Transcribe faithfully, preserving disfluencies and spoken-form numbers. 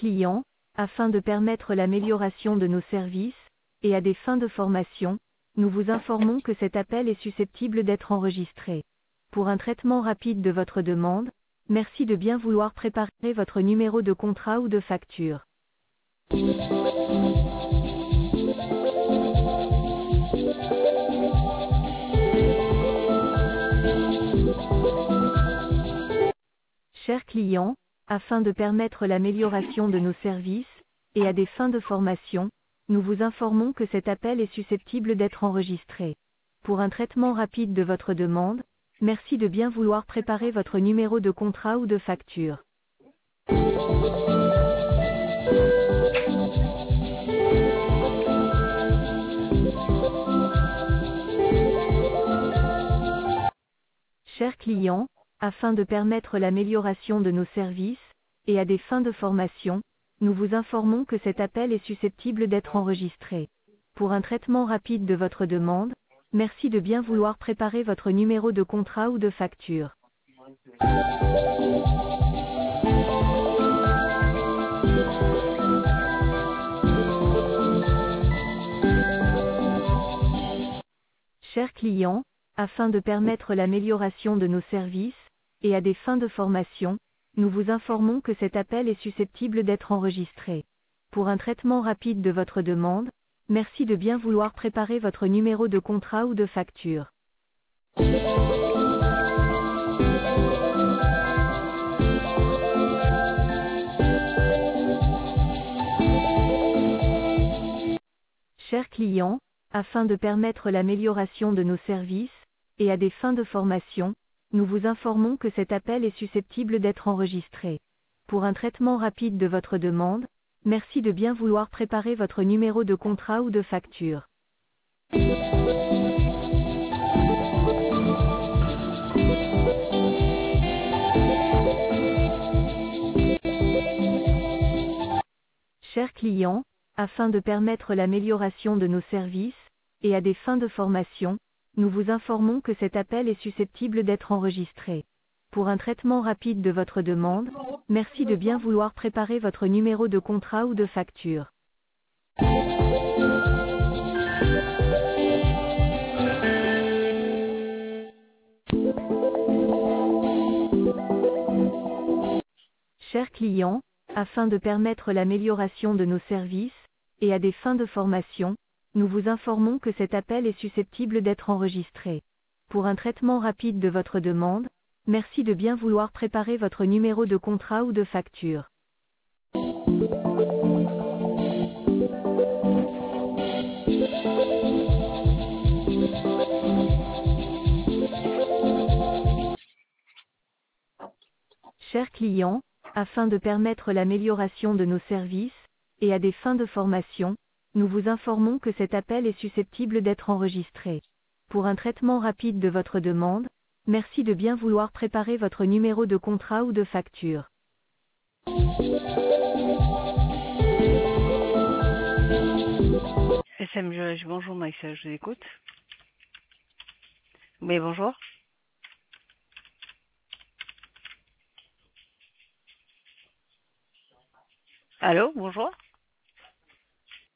client, afin de permettre l'amélioration de nos services, et à des fins de formation, nous vous informons que cet appel est susceptible d'être enregistré. Pour un traitement rapide de votre demande, merci de bien vouloir préparer votre numéro de contrat ou de facture. Chers clients, afin de permettre l'amélioration de nos services, et à des fins de formation, nous vous informons que cet appel est susceptible d'être enregistré. Pour un traitement rapide de votre demande, merci de bien vouloir préparer votre numéro de contrat ou de facture. Chers clients, afin de permettre l'amélioration de nos services, et à des fins de formation, nous vous informons que cet appel est susceptible d'être enregistré. Pour un traitement rapide de votre demande, merci de bien vouloir préparer votre numéro de contrat ou de facture. Chers clients, afin de permettre l'amélioration de nos services, et à des fins de formation, nous vous informons que cet appel est susceptible d'être enregistré. Pour un traitement rapide de votre demande, merci de bien vouloir préparer votre numéro de contrat ou de facture. Chers clients, afin de permettre l'amélioration de nos services, et à des fins de formation, nous vous informons que cet appel est susceptible d'être enregistré. Pour un traitement rapide de votre demande, merci de bien vouloir préparer votre numéro de contrat ou de facture. Chers clients, afin de permettre l'amélioration de nos services, et à des fins de formation, nous vous informons que cet appel est susceptible d'être enregistré. Pour un traitement rapide de votre demande, merci de bien vouloir préparer votre numéro de contrat ou de facture. Chers clients, afin de permettre l'amélioration de nos services, et à des fins de formation, nous vous informons que cet appel est susceptible d'être enregistré. Pour un traitement rapide de votre demande, merci de bien vouloir préparer votre numéro de contrat ou de facture. Chers clients, afin de permettre l'amélioration de nos services, et à des fins de formation, nous vous informons que cet appel est susceptible d'être enregistré. Pour un traitement rapide de votre demande, merci de bien vouloir préparer votre numéro de contrat ou de facture. S M Jurage, bonjour Maïssa, je vous écoute. Oui, bonjour. Allô, bonjour.